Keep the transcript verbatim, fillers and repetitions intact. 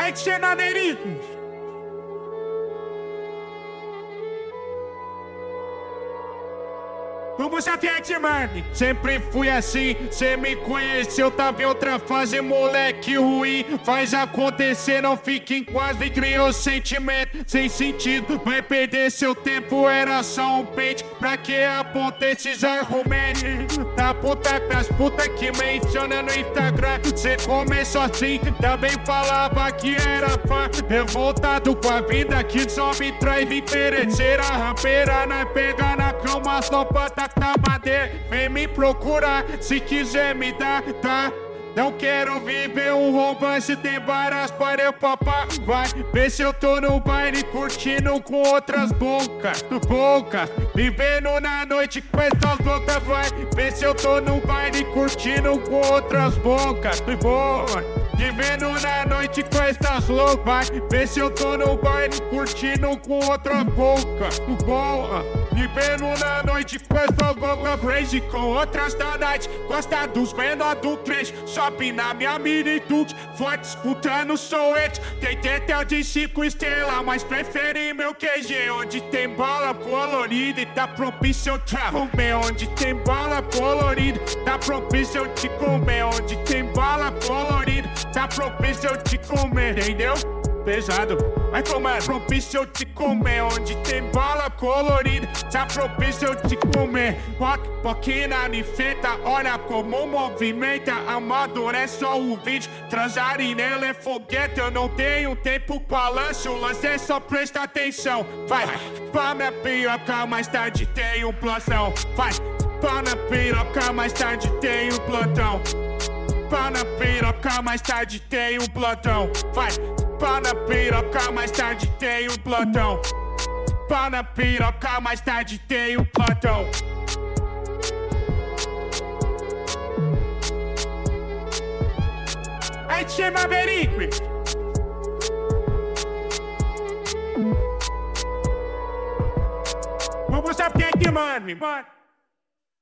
Aí que na Nerico. Vamos até te mano. Sempre fui assim, cê me conheceu, tava em outra fase, moleque ruim. Faz acontecer, não fique em quase, criou sentimento sem sentido. Vai perder seu tempo, era só um pente. Pra que aponta esses argumentos? Da puta pras puta que menciona no Instagram. Cê começou assim, também falava que era fã. Revoltado com a vida que só me traz interesseira. Rampeira, nós pega na cama, só pra tacar madeira. Vem me procurar, se quiser me dar, tá? Não quero viver um romance, tem várias paredes, papá. Vai ver se eu tô no baile curtindo com outras bocas, bocas. Vivendo na noite com essas loucas, vai ver se eu tô no baile curtindo com outras bocas, bocas. Vivendo na noite com essas loucas, vai ver se eu tô no baile curtindo com outras bocas, bocas. Vivendo na noite com essas loucas, crazy com outras da night. Gosta dos menor do três, sobe na minha mini duke, forte escutando soete. Tem tetel de cinco estrelas, mas prefere meu Q G, onde tem bola colorida e tá propício eu te comer. Onde tem bola colorida, tá propício eu te comer. Onde tem bola colorida, tá propício eu te comer, entendeu? Pesado, vai tomar, propício eu te comer. Onde tem bola colorida, tá propício eu te comer. Poc, poquina me feita, olha como movimenta. Amadurece só o vídeo, transarem nela é foguete. Eu não tenho tempo pra lance, o lance é só presta atenção. Vai, pra minha piroca, mais tarde tem um plantão. Vai, pra minha piroca, mais tarde tem um plantão. Pra na piroca, mais tarde tem um plantão. Vai, pá na piroca, mais tarde tem um plantão. Pá na piroca, mais tarde tem um plantão. Aí te chama Berique. Vamos saber quem é que manda, mano.